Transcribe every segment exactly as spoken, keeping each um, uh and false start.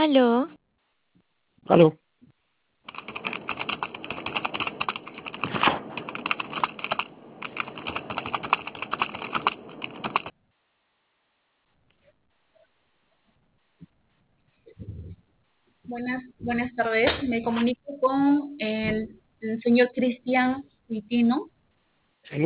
Aló, Aló. Buenas, buenas tardes. Me comunico con el, el señor Cristian Cuitino. Sí.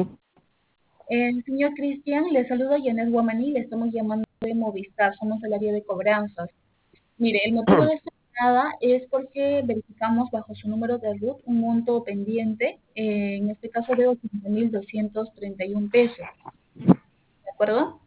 El señor Cristian, le saluda Janet Guamaní, le estamos llamando de Movistar, somos el área de cobranzas. Mire, el motivo de esta llamada es porque verificamos bajo su número de RUT un monto pendiente, eh, en este caso de ochenta mil doscientos treinta y uno pesos, ¿de acuerdo?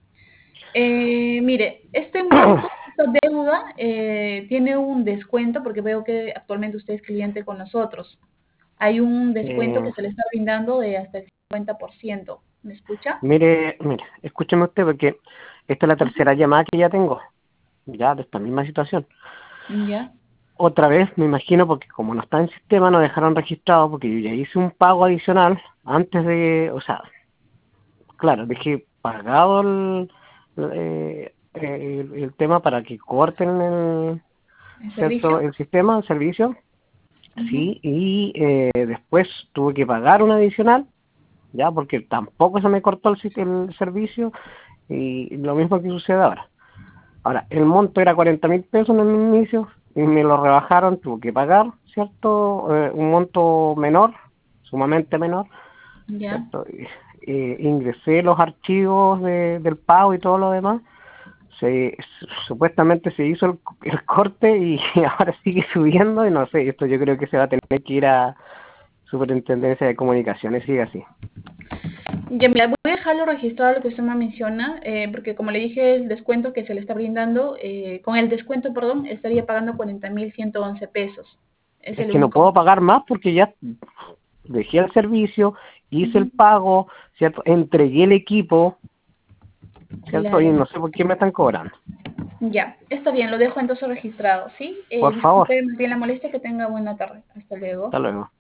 Eh, mire, este monto, esta deuda, eh, tiene un descuento porque veo que actualmente usted es cliente con nosotros. Hay un descuento Eh, que se le está brindando de hasta el cincuenta por ciento. ¿Me escucha? mire, mire, escúcheme usted porque esta es la Ujú. tercera llamada que ya tengo, ya de esta misma situación. Ya. Otra vez, me imagino, porque como no está en sistema, no dejaron registrado, porque yo ya hice un pago adicional antes de, o sea, claro, dejé pagado el, eh, el, el tema para que corten el, ¿El ¿cierto? servicio? El sistema, el servicio, Ujú. sí, y eh, después tuve que pagar un adicional, ya, porque tampoco se me cortó el, sis- el servicio, y lo mismo que sucede ahora. Ahora, el monto era cuarenta mil pesos en el inicio y me lo rebajaron, tuve que pagar, ¿cierto? Eh, un monto menor, sumamente menor, Ya. ¿cierto? Y, eh, ingresé los archivos de, del pago y todo lo demás. Se, supuestamente se hizo el, el corte y ahora sigue subiendo y no sé, esto yo creo que se va a tener que ir a Superintendencia de Comunicaciones y sigue así. Ya, mira, voy a dejarlo registrado lo que usted me menciona, eh, porque como le dije, el descuento que se le está brindando, eh, con el descuento, perdón, estaría pagando cuarenta mil ciento once pesos. Es Es el que no único. puedo pagar más porque ya dejé el servicio, hice el Ujú. pago, ¿cierto? Entregué el equipo, ¿cierto? Y Claro. no sé por qué me están cobrando. Ya, está bien, lo dejo entonces registrado, ¿sí? Eh, Por favor, disculpe más bien la molestia, que tenga buena tarde. Hasta luego. hasta luego.